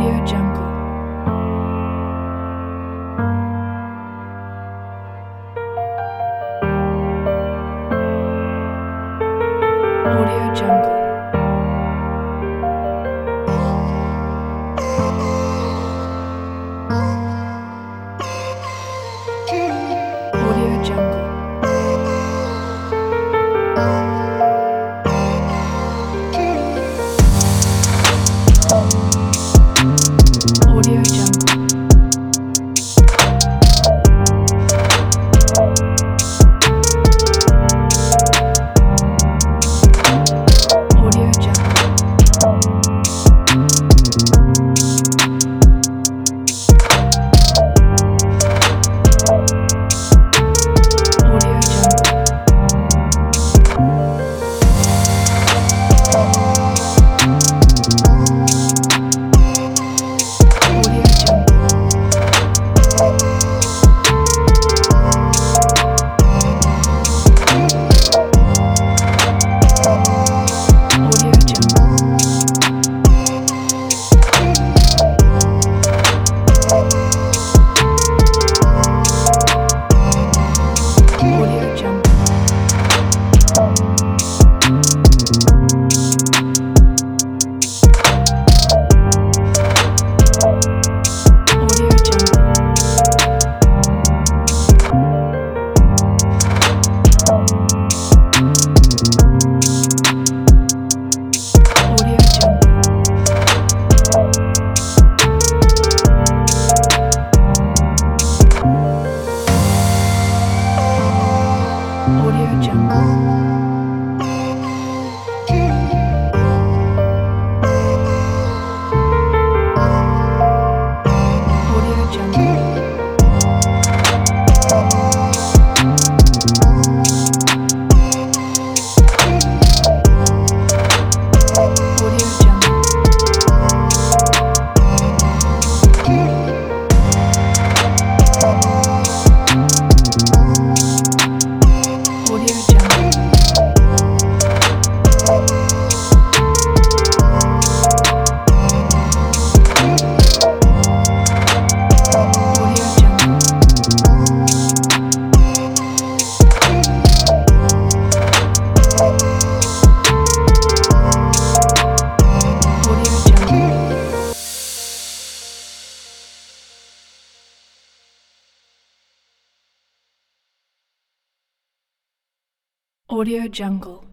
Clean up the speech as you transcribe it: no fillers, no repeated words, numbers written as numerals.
Audio Jungle. Audio Jungle. Audio Jungle. Audio Jungle. Audio Jungle. Audio Jungle. Audio Jungle. Audio Jungle. Audio Jungle. Audio Jungle. Audio Jungle. Audio Jungle. Audio Jungle. Audio Jungle. Audio Jungle. Audio Jungle. Audio Jungle. Audio Jungle.